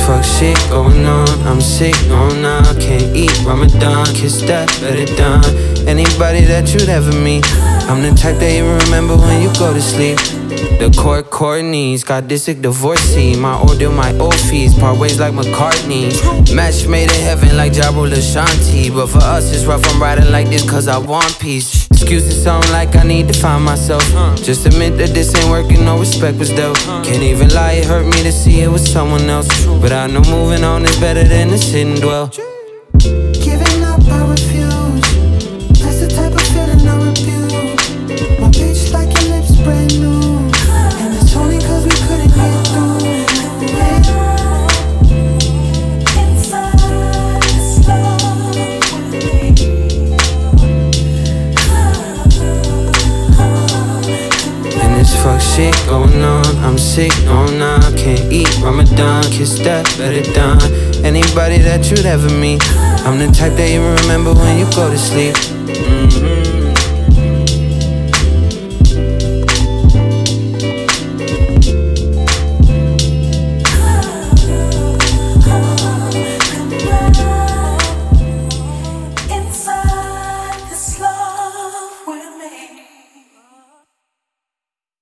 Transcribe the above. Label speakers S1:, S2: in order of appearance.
S1: fuck shit going on, I'm sick, no nah, can't eat Ramadan, kiss that, better done. Anybody that you'd ever meet, I'm the type that you remember when you go to sleep. The court knees, got disick divorcee. My order, my old fees, part ways like McCartney. Match made in heaven like Jabul Ashanti. But for us it's rough, I'm riding like this cause I want peace. Excuses sound like I need to find myself. Just admit that this ain't working, no respect was dealt. Can't even lie, it hurt me to see it was someone else. But I know moving on is better than to sit and dwell.
S2: Giving up, I refuse. That's the type of feeling I refuse. My bitch like your lips brand new. And it's only cause we couldn't get through.
S1: And this fuck shit going on, I'm sick, no nah, can't eat Ramadan, kiss that, better done. Anybody that you'd ever meet, I'm the type that you remember when you go to sleep.